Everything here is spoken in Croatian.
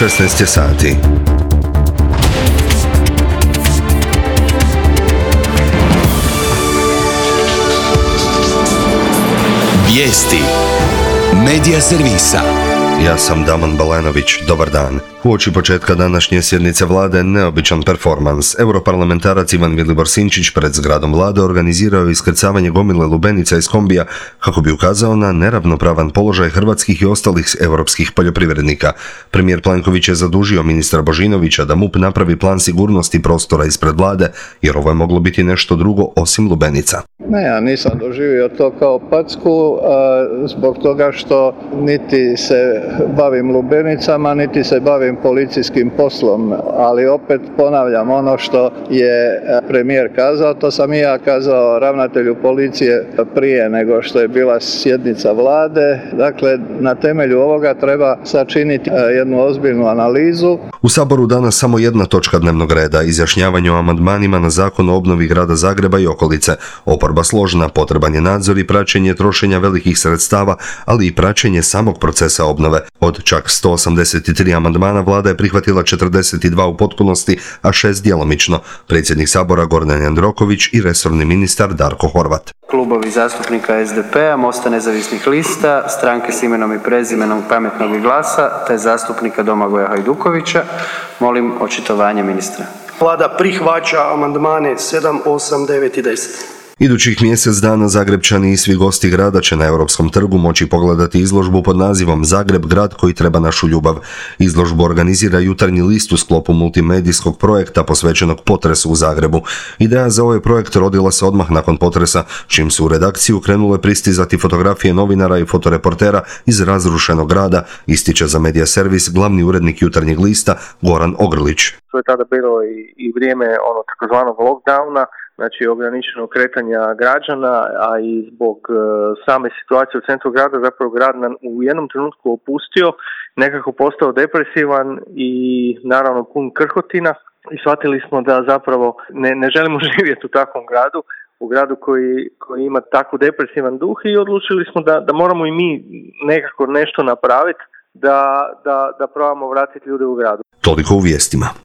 16 je sati. Vijesti Medija servisa. Ja sam Damon Balenović, dobar dan. Uoči početka današnje sjednice vlade neobičan performans. Europarlamentarac Ivan Vilibor Sinčić pred zgradom vlade organizirao iskrcavanje gomile lubenica iz kombija kako bi ukazao na neravnopravan položaj hrvatskih i ostalih europskih poljoprivrednika. Premijer Plenković je zadužio ministra Božinovića da MUP napravi plan sigurnosti prostora ispred vlade, jer ovo je moglo biti nešto drugo osim lubenica. Ne, ja nisam doživio to kao packu zbog toga što niti se bavim lubenicama, niti se bavim policijskim poslom, ali opet ponavljam ono što je premijer kazao, to sam i ja kazao ravnatelju policije prije nego što je bila sjednica vlade. Dakle, na temelju ovoga treba sačiniti jednu ozbiljnu analizu. U Saboru danas samo jedna točka dnevnog reda, izjašnjavanje o amandmanima na Zakon o obnovi grada Zagreba i okolice. Oporba složna, potreban je nadzor i praćenje trošenja velikih sredstava, ali i praćenje samog procesa obnove. Od čak 183 amandmana vlada je prihvatila 42 u potpunosti, a 6 djelomično. Predsjednik Sabora Gordan Jandroković i resorni ministar Darko Horvat. Klubovi zastupnika SDP-a, Mosta nezavisnih lista, Stranke s imenom i prezimenom, Pametnog i GLAS-a te zastupnika Domagoja Hajdukovića. Molim očitovanje ministra. Vlada prihvaća amandmane 7, 8, 9 i 10. Idućih mjesec dana Zagrebčani i svi gosti grada će na Europskom trgu moći pogledati izložbu pod nazivom Zagreb, grad koji treba našu ljubav. Izložbu organizira Jutarnji list u sklopu multimedijskog projekta posvećenog potresu u Zagrebu. Ideja za ovaj projekt rodila se odmah nakon potresa, čim su u redakciju krenule pristizati fotografije novinara i fotoreportera iz razrušenog grada, ističe za Medija servis glavni urednik Jutarnjeg lista Goran Ogrlić. To je tada bilo i vrijeme takozvanog lockdowna, znači ograničenog kretanja građana, a i zbog same situacije u centru grada zapravo grad nam u jednom trenutku opustio, nekako postao depresivan i naravno pun krhotina i shvatili smo da zapravo ne želimo živjeti u takvom gradu, u gradu koji ima tako depresivan duh i odlučili smo da moramo i mi nekako nešto napraviti da probamo vratiti ljude u gradu. Toliko u vijestima.